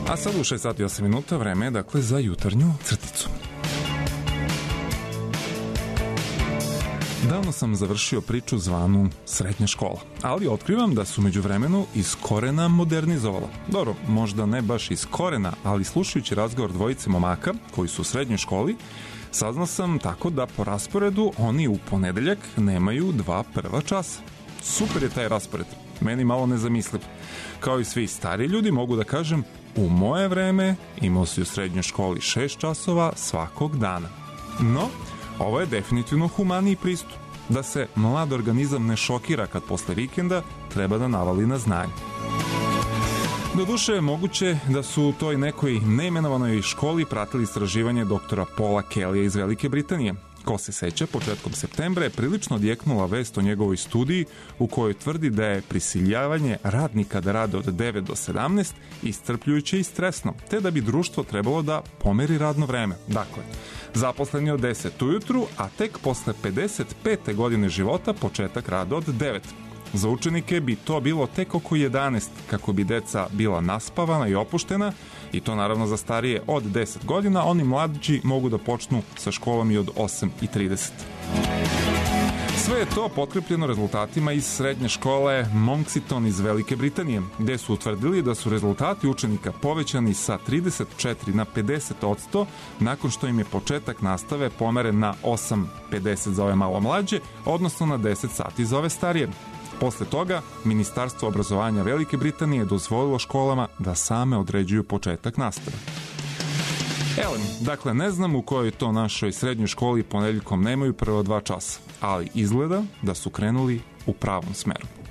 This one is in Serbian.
A sad u 6 sati i 8 minuta vreme je dakle za jutarnju crticu. Davno sam završio priču zvanu srednja škola, ali otkrivam da su međuvremenu iz korena modernizovala. Dobro, možda ne baš iz korena, ali slušajući razgovor dvojice momaka koji su u srednjoj školi, saznao sam tako da po rasporedu oni u ponedeljak nemaju 2 prva časa. Super je taj raspored, meni malo nezamisliv. Kao i svi stari ljudi mogu da kažem, u moje vreme imao si u srednjoj školi 6 časova svakog dana. No, ovo je definitivno humaniji pristup, da se mlad organizam ne šokira kad posle vikenda treba da navali na znanje. Doduše je moguće da su u toj nekoj neimenovanoj školi pratili istraživanje doktora Paula Kellyja iz Velike Britanije. Ko se seća, početkom septembra je prilično odjeknula vest o njegovoj studiji u kojoj tvrdi da je prisiljavanje radnika da rade od 9 do 17 iscrpljujuće i stresno, te da bi društvo trebalo da pomeri radno vreme. Dakle, zaposleni od 10 ujutru, a tek posle 55. godine života početak rada od 9. Za učenike bi to bilo tek oko 11, kako bi deca bila naspavana i opuštena, i to naravno za starije od 10 godina, oni mlađi mogu da počnu sa školom i od 8:30. Sve je to potkrepljeno rezultatima iz srednje škole Monkston iz Velike Britanije, gde su utvrdili da su rezultati učenika povećani sa 34 na 50% nakon što im je početak nastave pomeren na 8:50 za ove malo mlađe, odnosno na 10 sati za ove starije. Posle toga, Ministarstvo obrazovanja Velike Britanije je dozvolilo školama da same određuju početak nastave. Evo, dakle, ne znam u kojoj to našoj srednjoj školi ponedeljkom nemaju prvo 2 časa, ali izgleda da su krenuli u pravom smeru.